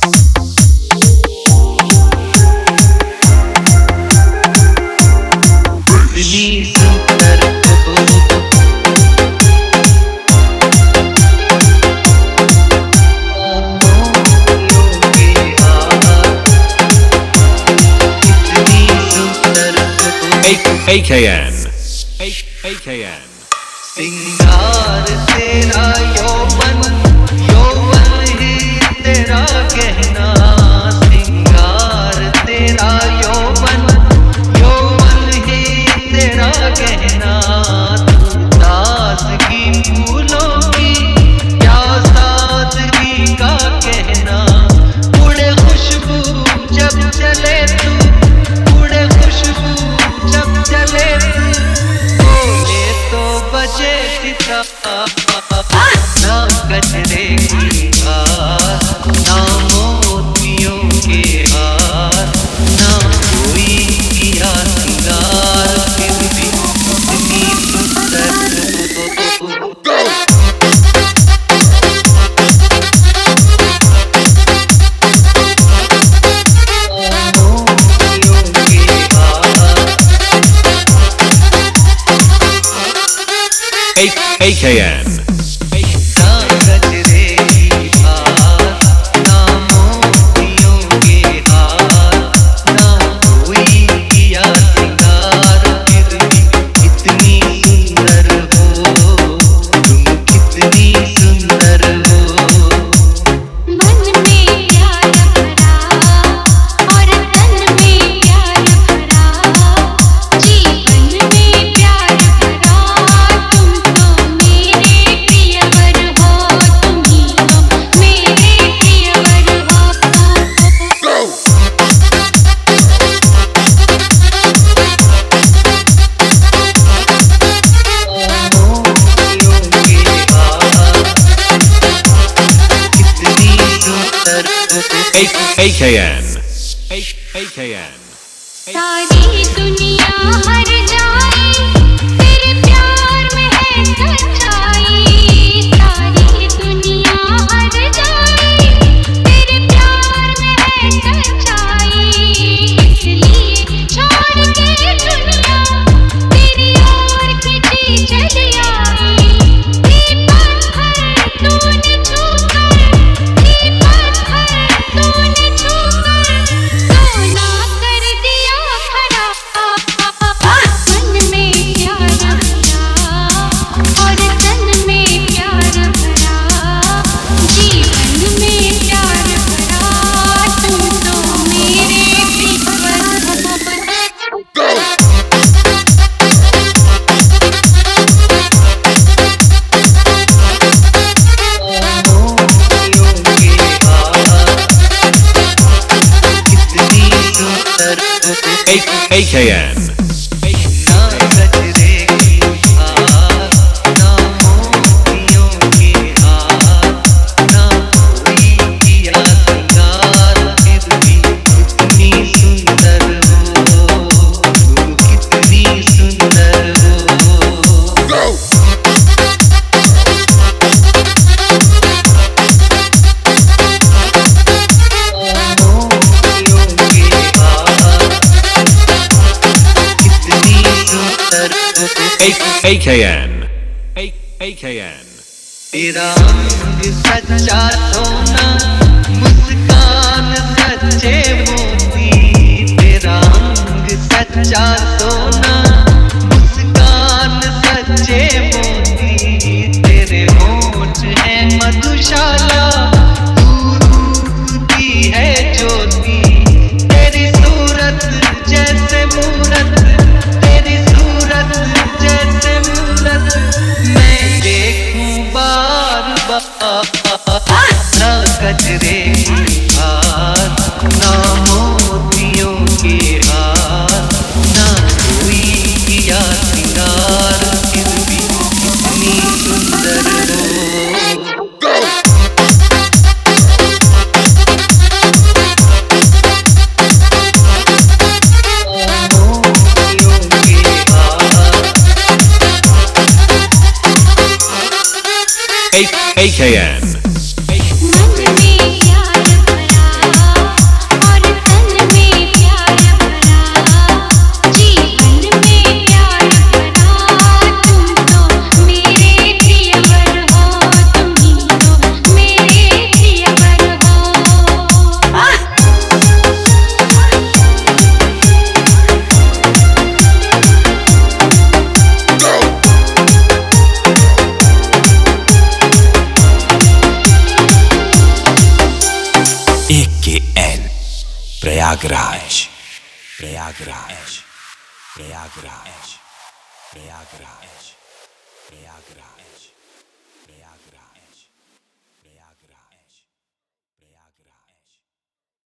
AKN सिंगार तेरा यौवन ही तेरा कहना, सिंगार तेरा यौवन ही तेरा कहना। ताजगी फूलों की क्या सादगी का कहना, उड़े खुशबू जब चले तू, उड़े खुशबू जब चले तू, बोले तो बजे ना गजरे की हार, ना मोतियों के हार, ना कोई किया सिंगार, फिर भी इतनी सुंदर AKN AKN सारी दुनिया हर जाए तेरे प्यार में है सच्चाई, सारी दुनिया हर जाए तेरे प्यार में है सच्चाई, इसलिए छोड़ के दुनिया तेरी ओर खिंची चली आई। ये पत्थर तूने छूकर, ये पत्थर तूने छूकर सोना कर दिया खड़ा, मन में प्यार भरा और तन में प्यार भरा, जीवन में प्यार भरा, तुम तो मेरे प्रियवर हो। AKN AKN तेरा रंग सच्चा सोना, मुस्कान सच्चे मोती, तेरा रंग सच्चा सोना, मुस्कान सच्चे मोती, तेरे होंठ है मधुशाला, तू रूप की है ज्योति, तेरी सूरत जैसे मूरत, तेरी सूरत जैसे मूरत, मैं देखूं बार बार, ना गजरे की हार, ना मोतियों के हार, ना कोई किया सिंगार, फिर भी इतनी सुंदर हो। AKN मन में प्यार भरा प्रयागराज प्रयागराज प्रयागराज प्रयागराज प्रयागराज